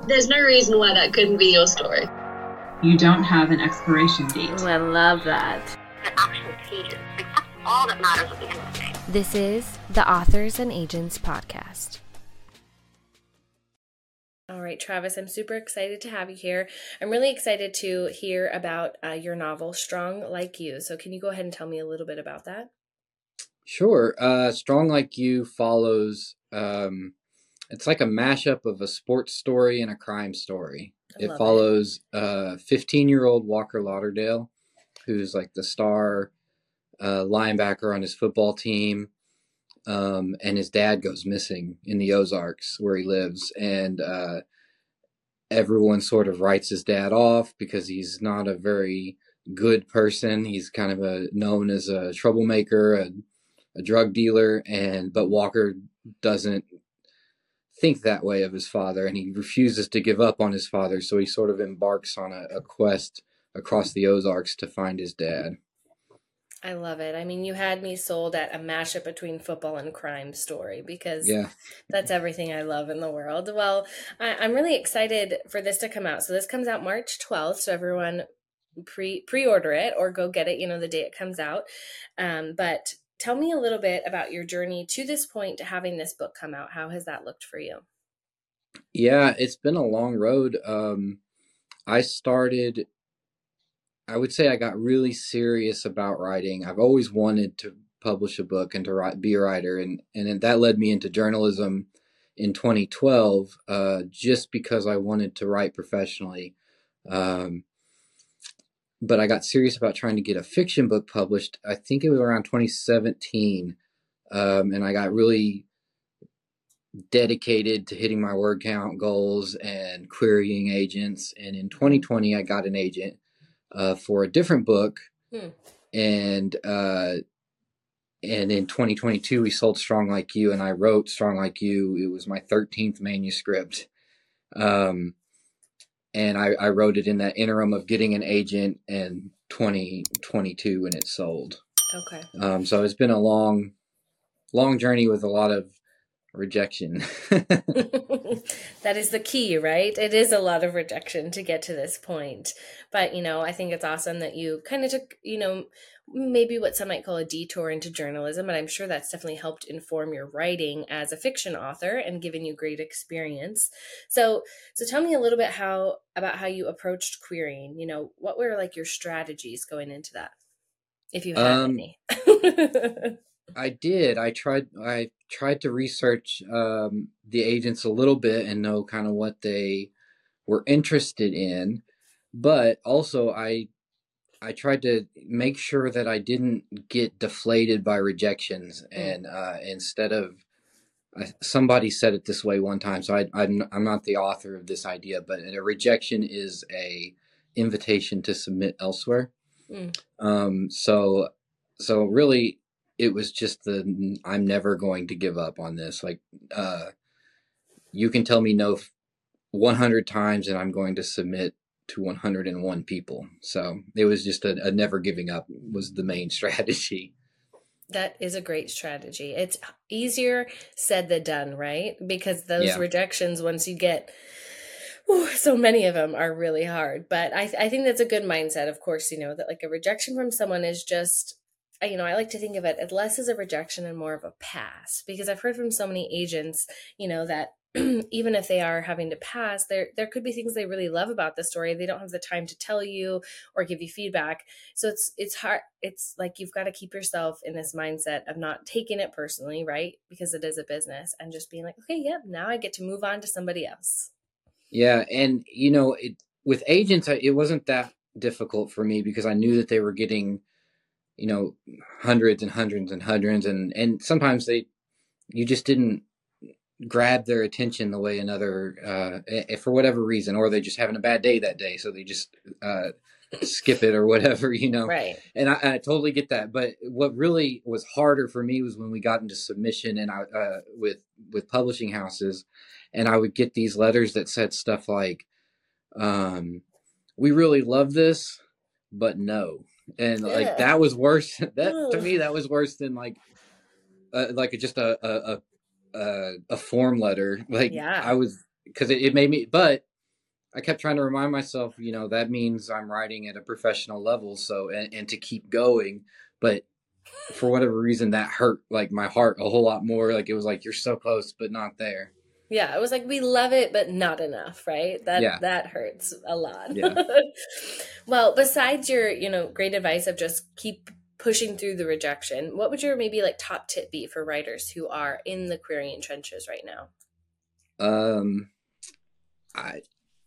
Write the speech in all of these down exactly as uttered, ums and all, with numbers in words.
There's no reason why that couldn't be your story. You don't have an expiration date. Oh, I love that. The actual pages. Like, that's all that matters at the end of the day. This is the Authors and Agents Podcast. All right, Travis, I'm super excited to have you here. I'm really excited to hear about uh, your novel, Strong Like You. So can you go ahead and tell me a little bit about that? Sure. Uh, Strong Like You follows, um, it's like a mashup of a sports story and a crime story. I It love follows a fifteen-year-old Walker Lauderdale, who's like the star uh, linebacker on his football team. Um, and his dad goes missing in the Ozarks where he lives. And uh, everyone sort of writes his dad off because he's not a very good person. He's kind of a, known as a troublemaker, a, a drug dealer. And but Walker doesn't think that way of his father, and he refuses to give up on his father. So he sort of embarks on a, a quest across the Ozarks to find his dad. I love it. I mean, you had me sold at a mashup between football and crime story because Yeah. that's everything I love in the world. Well, I, I'm really excited for this to come out. So this comes out March twelfth. So everyone pre pre-order it or go get it, you know, the day it comes out. Um, but tell me a little bit about your journey to this point to having this book come out. How has that looked for you? Yeah, it's been a long road. Um, I started, I would say I got really serious about writing. I've always wanted to publish a book and to write, be a writer. And, and that led me into journalism in twenty twelve, uh, just because I wanted to write professionally. Um, but I got serious about trying to get a fiction book published. I think it was around twenty seventeen. Um, and I got really dedicated to hitting my word count goals and querying agents. And in twenty twenty, I got an agent uh, for a different book. Hmm. And, uh, and in twenty twenty-two, we sold Strong Like You, and I wrote Strong Like You. It was my thirteenth manuscript. Um, and I, I wrote it in that interim of getting an agent in twenty twenty-two when it sold. Okay. Um, so it's been a long, long journey with a lot of rejection. That is the key, right? It is a lot of rejection to get to this point. But, you know, I think it's awesome that you kind of took, you know, maybe what some might call a detour into journalism. And I'm sure that's definitely helped inform your writing as a fiction author and given you great experience. So, so tell me a little bit how about how you approached querying. You know, what were like your strategies going into that, if you had Um, any? I did. I tried. I tried to research um, the agents a little bit and know kind of what they were interested in, but also I I tried to make sure that I didn't get deflated by rejections. Mm. And uh, instead of I, somebody said it this way one time, so I, I'm I'm not the author of this idea, but a rejection is a invitation to submit elsewhere. Mm. Um, so so really. It was just the, I'm never going to give up on this. Like, uh, you can tell me no one hundred times and I'm going to submit to one hundred one people. So it was just a, a never giving up was the main strategy. That is a great strategy. It's easier said than done, right? Because those yeah. rejections, once you get, whew, so many of them are really hard. But I, I think that's a good mindset. Of course, you know, that like a rejection from someone is just, you know, I like to think of it as less as a rejection and more of a pass, because I've heard from so many agents, you know, that even if they are having to pass, there there could be things they really love about the story. They don't have the time to tell you or give you feedback. So it's it's hard. It's like you've got to keep yourself in this mindset of not taking it personally, right? Because it is a business, and just being like, okay, yep, now I get to move on to somebody else. Yeah, and you know, it, with agents, it wasn't that difficult for me because I knew that they were getting, you know, hundreds and hundreds and hundreds. And, and sometimes they, you just didn't grab their attention the way another, uh, for whatever reason, or they just having a bad day that day. So they just, uh, skip it or whatever, you know? Right. And I, I totally get that. But what really was harder for me was when we got into submission and I, uh, with, with publishing houses, and I would get these letters that said stuff like, um, we really love this, but no. And like, yeah. that was worse. That to me, that was worse than like, uh, like just a, a, a, a form letter. Like yeah. I was, cause it, it made me, but I kept trying to remind myself, you know, that means I'm writing at a professional level. So, and, and to keep going. But for whatever reason, that hurt like my heart a whole lot more. Like it was like, you're so close, but not there. Yeah. It was like, we love it, but not enough. Right. That, yeah. that hurts a lot. Yeah. Well, besides your, you know, great advice of just keep pushing through the rejection, what would your maybe like top tip be for writers who are in the querying trenches right now? Um, I,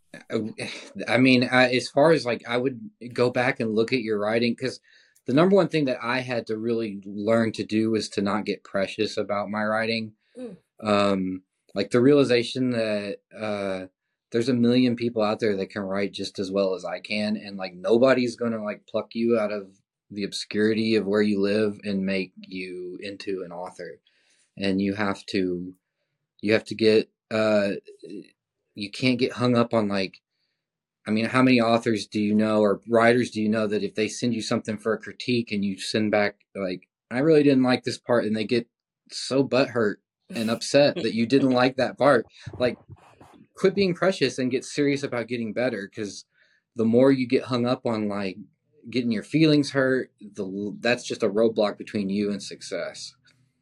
I mean, I, as far as like, I would go back and look at your writing, because the number one thing that I had to really learn to do was to not get precious about my writing. Mm. Um, like the realization that uh, there's a million people out there that can write just as well as I can. And like, nobody's going to like pluck you out of the obscurity of where you live and make you into an author. And you have to, you have to get, uh, you can't get hung up on like, I mean, how many authors do you know or writers do you know that if they send you something for a critique and you send back like, I really didn't like this part, and they get so butthurt and upset that you didn't like that part, like quit being precious and get serious about getting better. Because the more you get hung up on like getting your feelings hurt, the that's just a roadblock between you and success.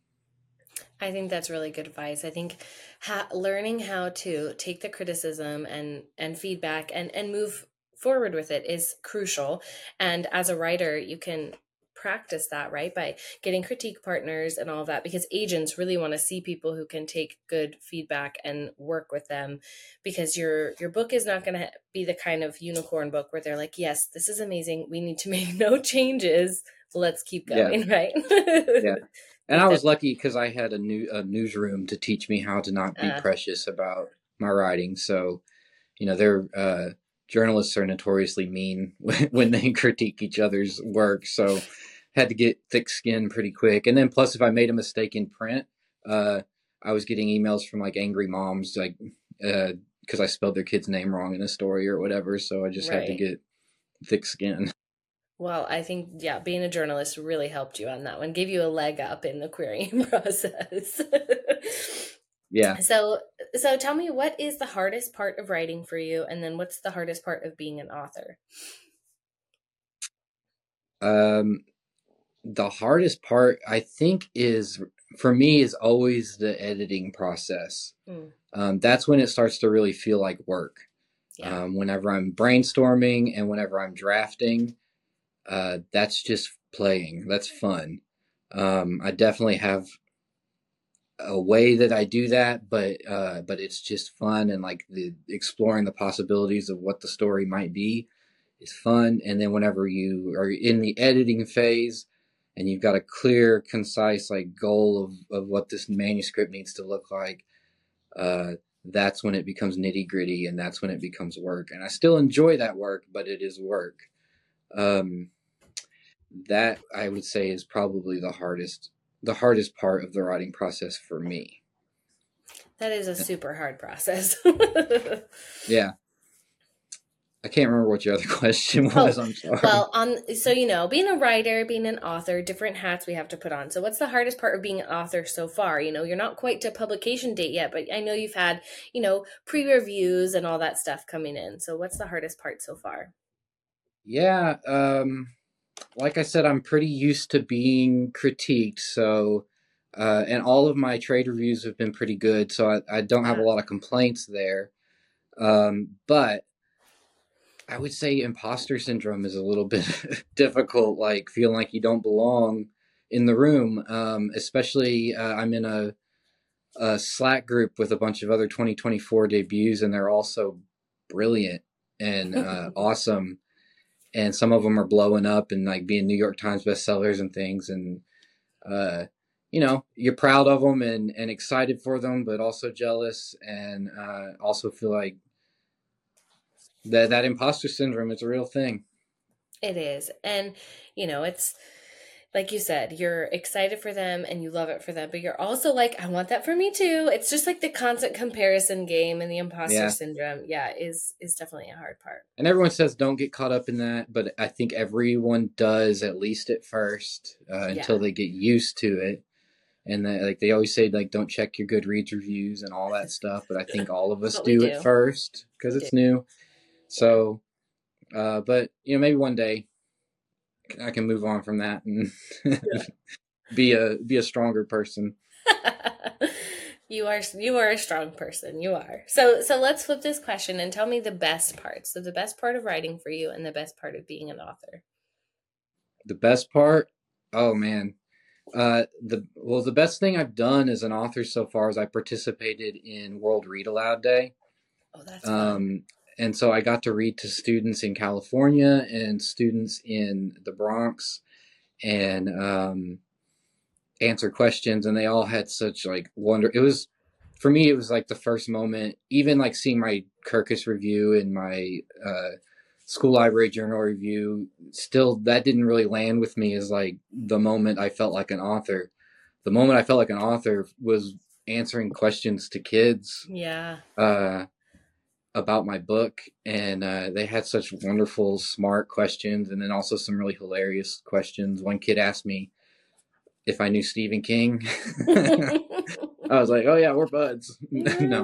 I think that's really good advice. I think ha- learning how to take the criticism and, and feedback and, and move forward with it is crucial. And as a writer, you can practice that, right? By getting critique partners and all of that, because agents really want to see people who can take good feedback and work with them, because your, your book is not going to be the kind of unicorn book where they're like, yes, this is amazing. We need to make no changes. Let's keep going. Yeah. Right. Yeah. And I was lucky because I had a new a newsroom to teach me how to not be uh, precious about my writing. So, you know, they're uh, journalists are notoriously mean when, when they critique each other's work. So, had to get thick skin pretty quick. And then plus, if I made a mistake in print, uh, I was getting emails from like angry moms, like because uh, I spelled their kid's name wrong in a story or whatever. So I just right. had to get thick skin. Well, I think, yeah, being a journalist really helped you on that one, gave you a leg up in the querying process. Yeah. So, so tell me, what is the hardest part of writing for you? And then what's the hardest part of being an author? Um, the hardest part, I think, is for me is always the editing process. Mm. Um, that's when it starts to really feel like work. Yeah. Um, whenever I'm brainstorming and whenever I'm drafting, Uh, that's just playing. That's fun. Um, I definitely have a way that I do that, but uh, but it's just fun, and like the exploring the possibilities of what the story might be is fun. And then whenever you are in the editing phase and you've got a clear, concise like goal of, of what this manuscript needs to look like, uh, that's when it becomes nitty gritty, and that's when it becomes work. And I still enjoy that work, but it is work. Um, that I would say is probably the hardest, the hardest part of the writing process for me. That is a super hard process. Yeah. I can't remember what your other question was. Oh, I'm sorry. Well, um, so, you know, being a writer, being an author, different hats we have to put on. So what's the hardest part of being an author so far? You know, you're not quite to publication date yet, but I know you've had, you know, pre-reviews and all that stuff coming in. So what's the hardest part so far? Yeah. Um, like I said, I'm pretty used to being critiqued. So, uh, and all of my trade reviews have been pretty good. So I, I don't have a lot of complaints there. Um, but I would say imposter syndrome is a little bit difficult, like feeling like you don't belong in the room. Um, especially, uh, I'm in a, a Slack group with a bunch of other twenty twenty-four debuts, and they're all so brilliant and uh, awesome. And some of them are blowing up and like being New York Times bestsellers and things. And, uh, you know, you're proud of them and, and excited for them, but also jealous, and uh, also feel like that, that imposter syndrome is a real thing. It is. And, you know, it's like you said, you're excited for them and you love it for them, but you're also like, I want that for me too. It's just like the constant comparison game, and the imposter yeah. syndrome. Yeah, is is definitely a hard part. And everyone says don't get caught up in that, but I think everyone does, at least at first, uh, until yeah. they get used to it. And they, like they always say, like, don't check your Goodreads reviews and all that stuff. But I think all of us do, do it first because it's do. new. So, uh, but you know, maybe one day I can move on from that and be a be a stronger person. You are you are a strong person. You are. So so let's flip this question and tell me the best part. So the best part of writing for you and the best part of being an author. The best part? Oh man. Uh the well the best thing I've done as an author so far is I participated in World Read Aloud Day. Oh, that's fun. Um and so I got to read to students in California and students in the Bronx and um answer questions, and they all had such like wonder. It was, for me, it was like the first moment, even like seeing my Kirkus review and my uh school library journal review, still that didn't really land with me as like the moment I felt like an author. The moment I felt like an author was answering questions to kids yeah uh about my book, and uh they had such wonderful, smart questions, and then also some really hilarious questions. One kid asked me if I knew Stephen King. I was like, oh yeah, we're buds. No.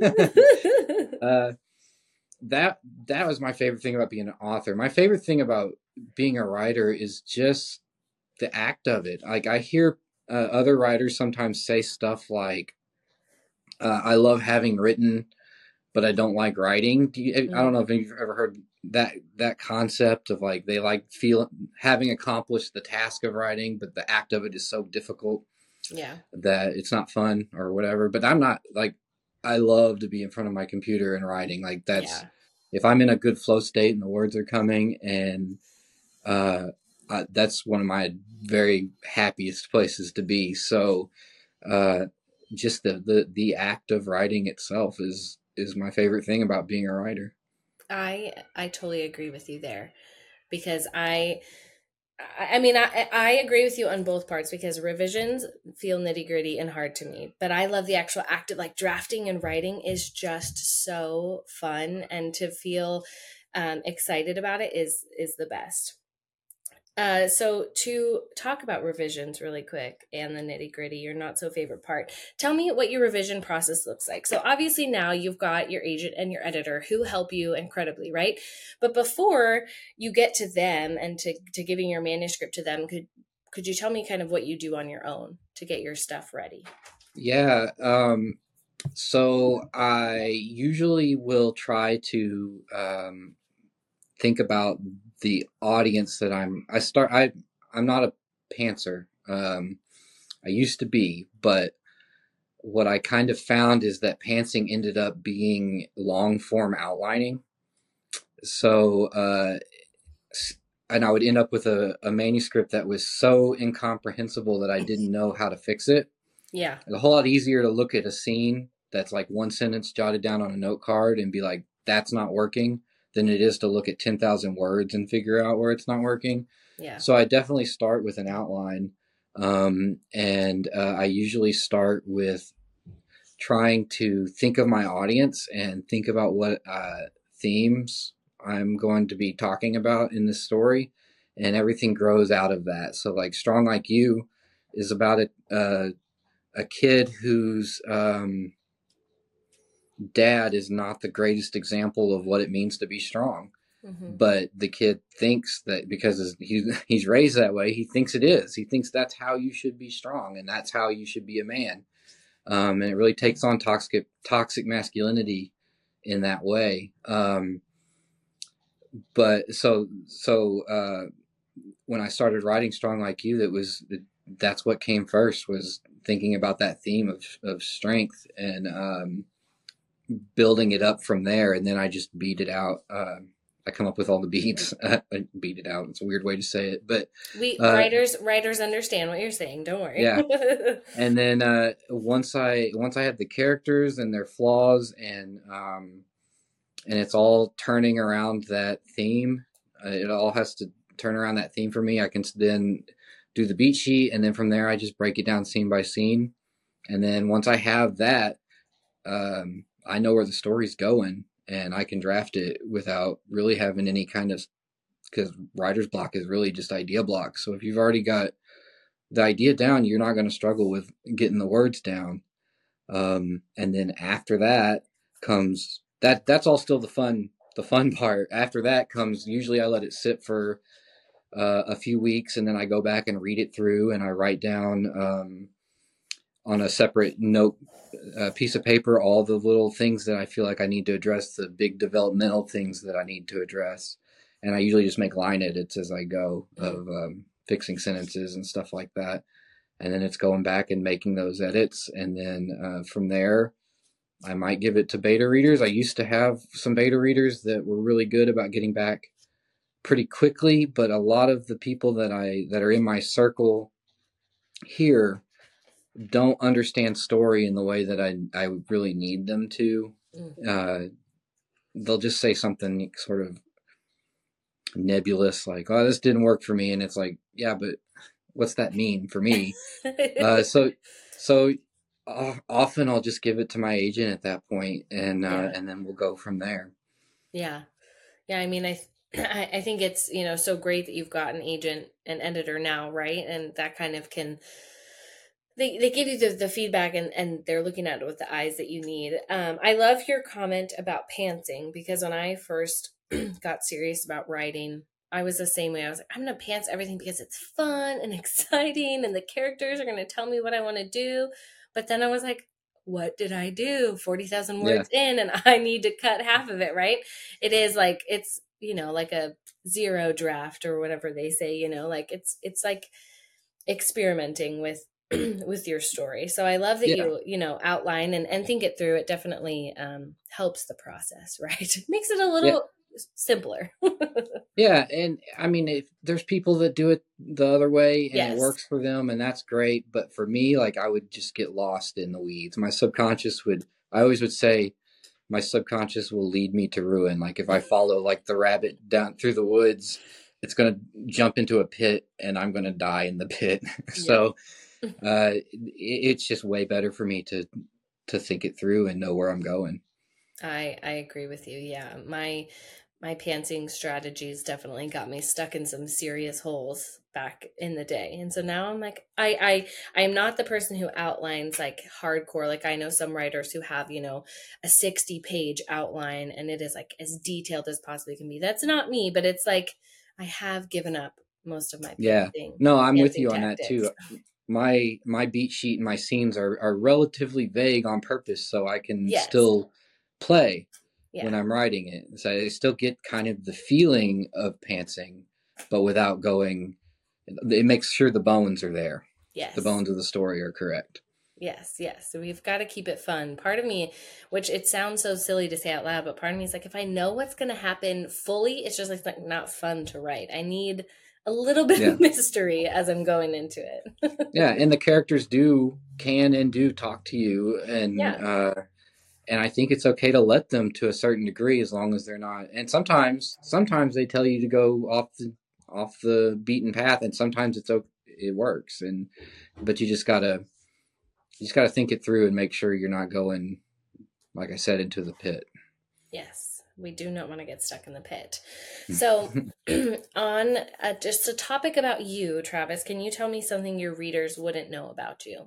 uh, that, that was my favorite thing about being an author. My favorite thing about being a writer is just the act of it. Like I hear uh, other writers sometimes say stuff like, uh, I love having written, but I don't like writing. Do you, I don't know if you've ever heard that that concept of like they like feel having accomplished the task of writing, but the act of it is so difficult, yeah, that it's not fun or whatever. But I'm not like, I love to be in front of my computer and writing. Like that's yeah. If I'm in a good flow state and the words are coming, and uh, uh that's one of my very happiest places to be. So uh, just the the the act of writing itself is is my favorite thing about being a writer. I I totally agree with you there, because I I mean I I agree with you on both parts, because revisions feel nitty gritty and hard to me, but I love the actual act of like drafting and writing is just so fun, and to feel um, excited about it is is the best. Uh, so to talk about revisions really quick and the nitty gritty, your not so favorite part, tell me what your revision process looks like. So obviously now you've got your agent and your editor who help you incredibly, right? But before you get to them and to, to giving your manuscript to them, could, could you tell me kind of what you do on your own to get your stuff ready? Yeah. Um, so I usually will try to, um, think about the audience that I'm, I start, I, I'm not a pantser. Um, I used to be, but what I kind of found is that pantsing ended up being long form outlining. So, uh, and I would end up with a, a manuscript that was so incomprehensible that I didn't know how to fix it. Yeah. It's a whole lot easier to look at a scene that's like one sentence jotted down on a note card and be like, that's not working, than it is to look at ten thousand words and figure out where it's not working. Yeah. So I definitely start with an outline. Um, and uh, I usually start with trying to think of my audience and think about what uh, themes I'm going to be talking about in this story. And everything grows out of that. So like Strong Like You is about a, uh, a kid whose um, dad is not the greatest example of what it means to be strong. Mm-hmm. But the kid thinks that because he's, he's raised that way, he thinks it is. He thinks that's how you should be strong, and that's how you should be a man. Um, and it really takes on toxic toxic masculinity in that way. Um, but so so uh, when I started writing Strong Like You, that was that's what came first, was thinking about that theme of of strength and um, building it up from there, and then I just beat it out. Uh, I come up with all the beats. I beat it out. It's a weird way to say it, but we uh, writers writers understand what you're saying. Don't worry. Yeah. And then uh, once I once I had the characters and their flaws, and um, and it's all turning around that theme. Uh, it all has to turn around that theme for me. I can then do the beat sheet, and then from there I just break it down scene by scene. And then once I have that, um, I know where the story's going, and I can draft it without really having any kind of, because writer's block is really just idea block. So if you've already got the idea down, you're not going to struggle with getting the words down. Um, and then after that comes that, that's all still the fun the fun part. After that comes, usually I let it sit for uh, a few weeks, and then I go back and read it through, and I write down um, on a separate note uh, piece of paper all the little things that I feel like I need to address, the big developmental things that I need to address. And I usually just make line edits as I go of um, fixing sentences and stuff like that. And then it's going back and making those edits. And then uh, from there, I might give it to beta readers. I used to have some beta readers that were really good about getting back pretty quickly, but a lot of the people that I that are in my circle here don't understand story in the way that I I really need them to. Uh, they'll just say something sort of nebulous, like, "Oh, this didn't work for me," and it's like, yeah, but what's that mean for me? uh, so so uh, often I'll just give it to my agent at that point, and uh, yeah. and then we'll go from there. Yeah, yeah. I mean, I th- I think it's, you know, so great that you've got an agent and editor now, right? And that kind of can. They they give you the, the feedback, and, and they're looking at it with the eyes that you need. Um, I love your comment about pantsing, because when I first got serious about writing, I was the same way. I was like, I'm going to pants everything because it's fun and exciting, and the characters are going to tell me what I want to do. But then I was like, what did I do? forty thousand words yeah. in, and I need to cut half of it, right? It is like, it's, you know, like a zero draft or whatever they say, you know, like it's it's like experimenting with with your story. So I love that yeah. you, you know, outline and, and think it through. It definitely um, helps the process, right? It makes it a little yeah. simpler. Yeah. And I mean, if there's people that do it the other way and yes. it works for them, and that's great. But for me, like, I would just get lost in the weeds. My subconscious would, I always would say, my subconscious will lead me to ruin. Like if I follow like the rabbit down through the woods, it's going to jump into a pit and I'm going to die in the pit. so uh, it's just way better for me to, to think it through and know where I'm going. I, I agree with you. Yeah. My, my pantsing strategies definitely got me stuck in some serious holes back in the day. And so now I'm like, I, I, I am not the person who outlines like hardcore. Like I know some writers who have, you know, a sixty page outline and it is like as detailed as possibly can be. That's not me, but it's like, I have given up most of my yeah. pantsing. No, I'm with you on tactics. That too. My, my beat sheet and my scenes are, are relatively vague on purpose. So I can yes. still play yeah. when I'm writing it. So I still get kind of the feeling of pantsing, but without going, it makes sure the bones are there. Yes. The bones of the story are correct. Yes, yes. So we've got to keep it fun. Part of me, which it sounds so silly to say out loud, but part of me is like, if I know what's going to happen fully, it's just like, like not fun to write. I need a little bit yeah. of mystery as I'm going into it. yeah. And the characters do, can and do talk to you. And, yeah. uh, and I think it's okay to let them to a certain degree, as long as they're not. And sometimes, sometimes they tell you to go off the, off the beaten path, and sometimes it's okay, it works. And, but you just gotta, you just gotta think it through and make sure you're not going, like I said, into the pit. Yes. We do not want to get stuck in the pit. So on a, just a topic about you, Travis, can you tell me something your readers wouldn't know about you?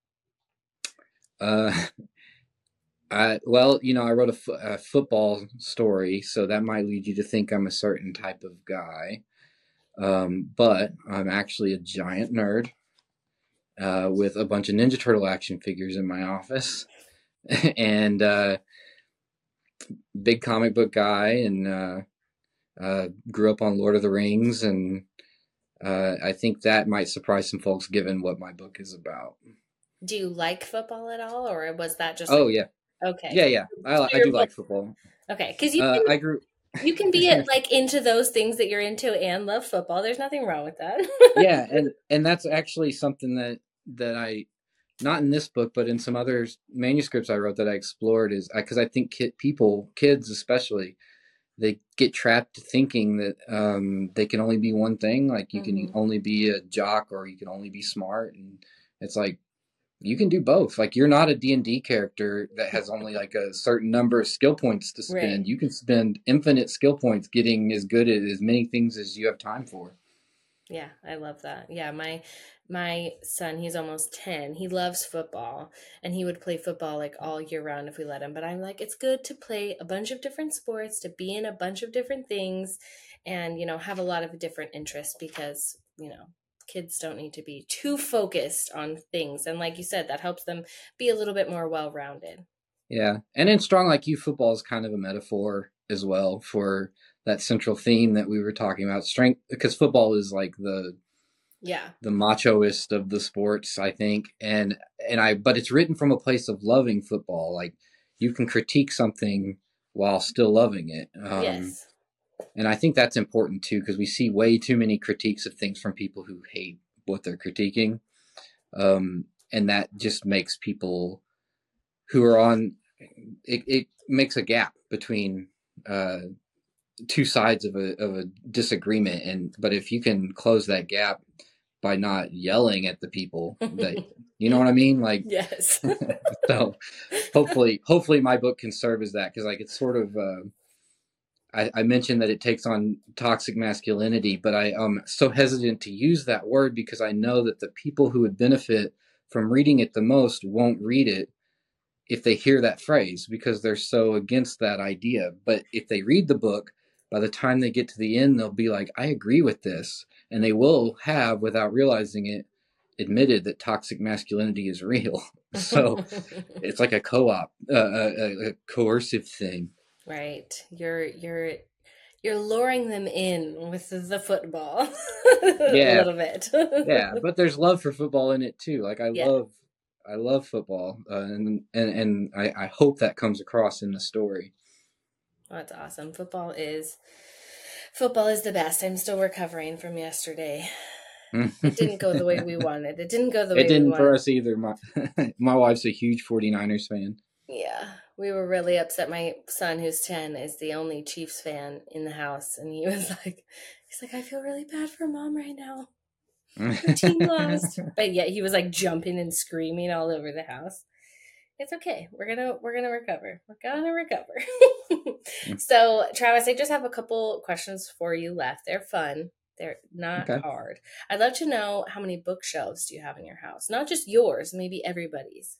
Uh, I, well, you know, I wrote a, fo- a football story, so that might lead you to think I'm a certain type of guy. Um, but I'm actually a giant nerd uh, with a bunch of Ninja Turtle action figures in my office. and uh big comic book guy, and uh, uh, grew up on Lord of the Rings, and uh, I think that might surprise some folks given what my book is about. Do you like football at all, or was that just? Oh like... yeah, okay, yeah, yeah. I, so I do book... like football. Okay, because you, uh, can, I grew. you can be like into those things that you're into and love football. There's nothing wrong with that. yeah, and and that's actually something that that I. Not in this book, but in some other manuscripts I wrote that I explored, is because I, I think kid, people, kids especially, they get trapped thinking that um, they can only be one thing. Like you mm-hmm. can only be a jock, or you can only be smart. And it's like, you can do both. Like you're not a D and D character that has only like a certain number of skill points to spend. Right. You can spend infinite skill points getting as good at as many things as you have time for. Yeah, I love that. Yeah, my my son, he's almost ten. He loves football, and he would play football like all year round if we let him. But I'm like, it's good to play a bunch of different sports, to be in a bunch of different things, and, you know, have a lot of different interests, because, you know, kids don't need to be too focused on things. And like you said, that helps them be a little bit more well-rounded. Yeah. And in Strong Like You, football is kind of a metaphor as well for that central theme that we were talking about. Strength, because football is like the yeah the machoist of the sports, I think. And and I but it's written from a place of loving football. Like, you can critique something while still loving it. Um, yes. And I think that's important too, because we see way too many critiques of things from people who hate what they're critiquing. Um, and that just makes people who are on, it, it makes a gap between uh, two sides of a, of a disagreement. And, but if you can close that gap by not yelling at the people that, you know what I mean? Like, yes. So hopefully, hopefully my book can serve as that. Cause like, it's sort of, uh, I, I mentioned that it takes on toxic masculinity, but I am so hesitant to use that word because I know that the people who would benefit from reading it the most won't read it if they hear that phrase, because they're so against that idea. But if they read the book, by the time they get to the end, they'll be like, I agree with this. And they will have, without realizing it, admitted that toxic masculinity is real. So it's like a co-op, uh, a, a coercive thing. Right. You're you're you're luring them in with the football. Yeah. A little bit. Yeah, but there's love for football in it too. Like I yeah. love I love football, uh, and and and I, I hope that comes across in the story. Oh, that's awesome. Football is football is the best. I'm still recovering from yesterday. It didn't go the way we wanted. It didn't go the way it didn't we wanted. for us either. My my wife's a huge forty-niners fan. Yeah, we were really upset. My son, who's ten, is the only Chiefs fan in the house, and he was like, he's like, I feel really bad for mom right now. The team lost. But yet he was like jumping and screaming all over the house. It's okay. We're gonna we're gonna recover. We're gonna recover. So, Travis, I just have a couple questions for you left. They're fun. They're not Okay. hard. I'd love to know, how many bookshelves do you have in your house? Not just yours, maybe everybody's.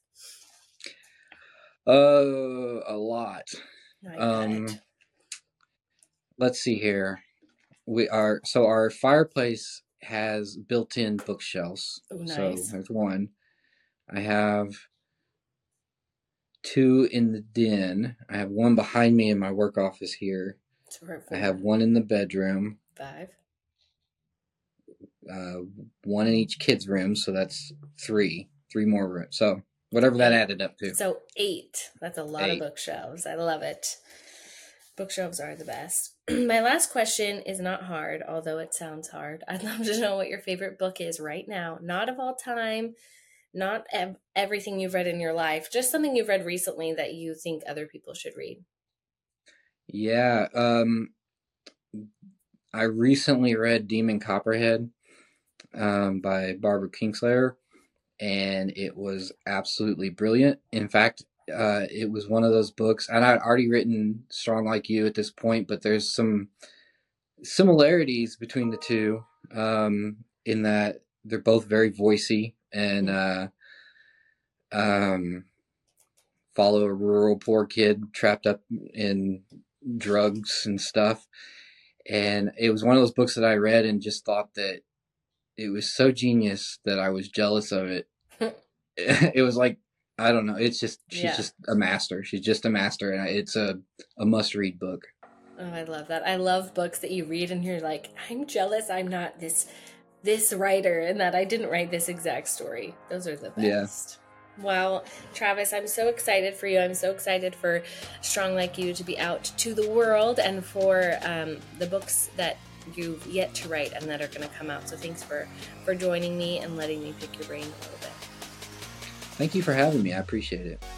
Uh, a lot. I Um, bet. let's see here. We are so our fireplace has built-in bookshelves. Oh, nice. So there's one. I have two in the den. I have one behind me in my work office here. I have one in the bedroom. Five. Uh, one in each kid's room, so that's three. Three more rooms. So whatever that added up to. So eight. That's a lot Eight. of bookshelves. I love it. Bookshelves are the best. My last question is not hard, although it sounds hard. I'd love to know what your favorite book is right now. Not of all time, not ev- everything you've read in your life, just something you've read recently that you think other people should read. Yeah. Um, I recently read Demon Copperhead um, by Barbara Kingsolver, and it was absolutely brilliant. In fact, uh, it was one of those books, and I'd already written Strong Like You at this point, but there's some similarities between the two um, in that they're both very voicey and uh, um, follow a rural poor kid trapped up in drugs and stuff. And it was one of those books that I read and just thought that it was so genius that I was jealous of it. It was like, I don't know. It's just, she's Yeah. just a master. She's just a master. And it's a, a must read book. Oh, I love that. I love books that you read and you're like, I'm jealous I'm not this this writer and that I didn't write this exact story. Those are the best. Yeah. Wow. Travis, I'm so excited for you. I'm so excited for Strong Like You to be out to the world and for um, the books that you've yet to write and that are going to come out. So thanks for, for joining me and letting me pick your brain a little bit. Thank you for having me. I appreciate it.